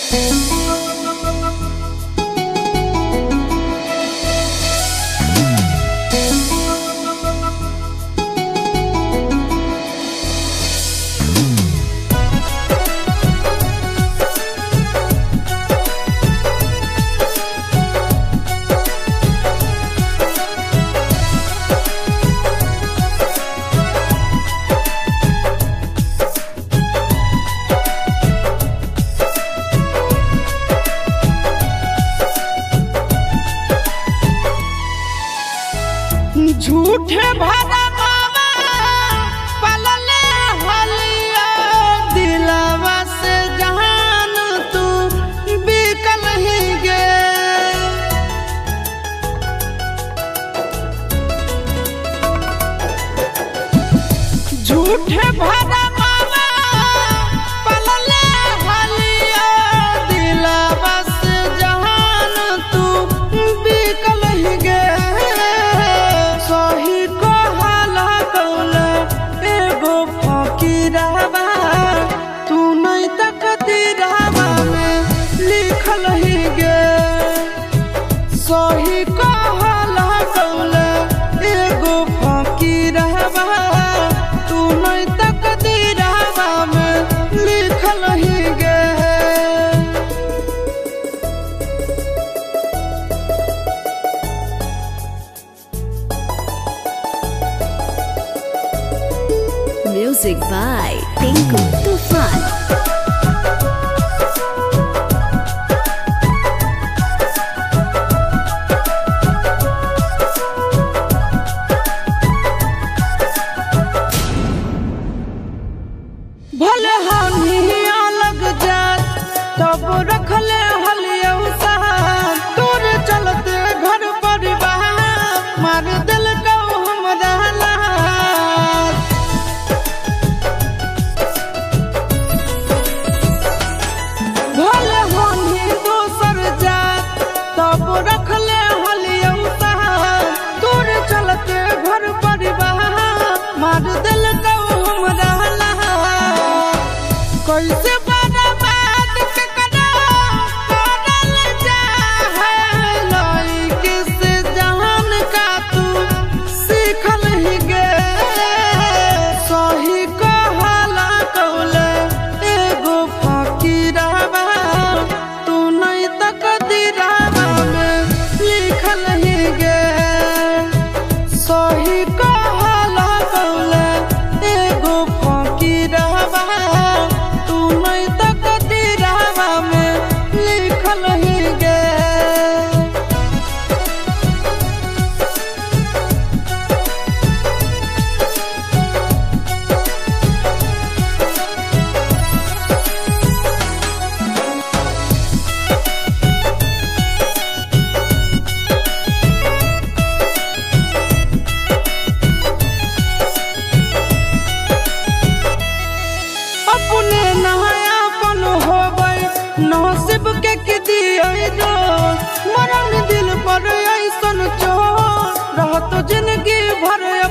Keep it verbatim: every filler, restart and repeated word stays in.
झूठे भरा मामा पलले हलिया दिलवा से जहान तू बिकल ही गे। झूठे भरा मामा पलले हलिया दिलवा से जहान तू बिकल ही गे। सही कहला कौले एगो फकीरवा तू नहीं तकदीरवा में लिखल ही गे। सही कहला कौले एगो फकीरवा तू नहीं तकदीरवा में लिखल ही गे। Music by Tinku Tufan. भले हामी अलग जात तब रखले हलिया साथ तोर चलते घर परिवार मार दिल को हमरा लात। भले हामी दोसर जात तब रखले हलिया साथ तोर चलते घर परिवार मार दिल को हमरा लात। कैसे बर्बाद के करा करल चाहे लइके से जहान का तू सीखल ही गे। सही कहला कौले एगो फकीरवा तू नहीं तकदीरवा में लिखल ही गे। सही कहला कौले एगो फकीरवा तू नहीं तकदीरवा में लिखल ही गे। अपने नहायापन होबै नसीब के के दिए जो मरण दिल पर ऐसन चोर रहत जिंदगी भर